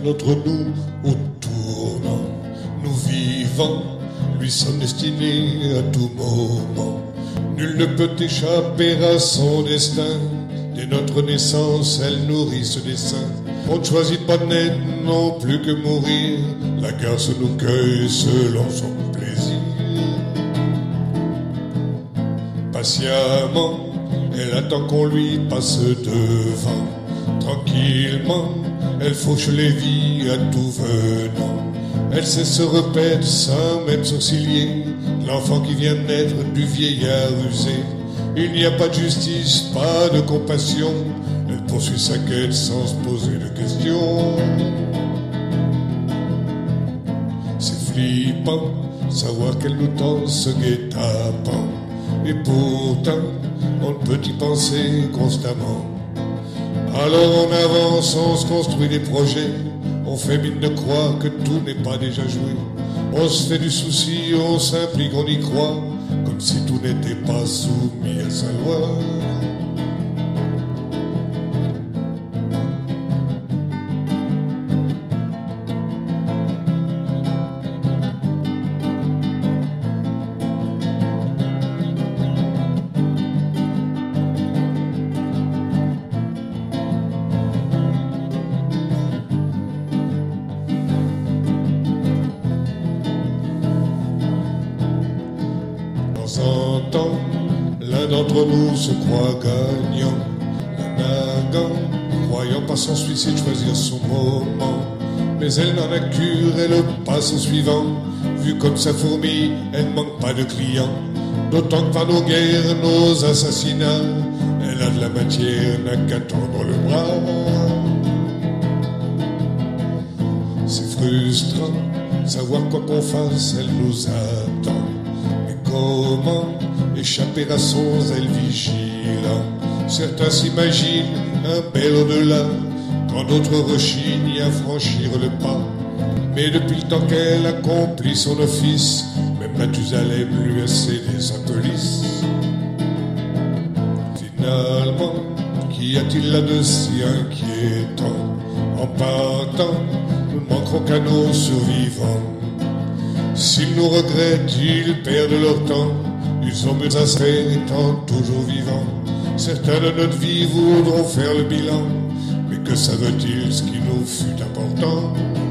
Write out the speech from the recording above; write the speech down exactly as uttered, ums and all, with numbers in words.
notre nous au tournant. Nous vivons, lui sommes destinés à tout moment. Nul ne peut échapper à son destin. Dès notre naissance, elle nourrit ce dessein. On ne choisit pas de naître non plus que mourir. La garce nous cueille selon son plaisir. Patiemment, elle attend qu'on lui passe devant. Tranquillement, elle fauche les vies à tout venant. Elle sait se repaître sans même sourciller. L'enfant qui vient de naître du vieillard usé. Il n'y a pas de justice, pas de compassion. Elle poursuit sa quête sans se poser de questions. C'est flippant, savoir qu'elle nous tend ce guet-apens. Et pourtant, on ne peut y penser constamment. Alors on avance, on se construit des projets. On fait mine de croire que tout n'est pas déjà joué. On se fait du souci, on s'implique, on y croit. Comme si tout n'était pas soumis à sa loi. L'un d'entre nous se croit gagnant, la nagant, croyant par son suicide choisir son moment. Mais elle n'en a cure, elle passe au suivant. Vu comme sa fourmi, elle ne manque pas de clients. D'autant que par nos guerres, nos assassinats, elle a de la matière, n'a qu'à tendre le bras. C'est frustrant, savoir quoi qu'on fasse, elle nous attend. Mais comment échapper à son zèle vigilant? Certains s'imaginent un bel au-delà, quand d'autres rechignent à franchir le pas. Mais depuis le temps qu'elle accomplit son office, même Mathusalem lui a cédé sa police. Finalement, qu'y a-t-il là de si inquiétant? En partant, nous ne manquerons qu'à nos survivants. S'ils nous regrettent, ils perdent leur temps. Ils ont mieux à se faire étant toujours vivants. Certains de notre vie voudront faire le bilan. Mais que savent-ils ce qui nous fut important?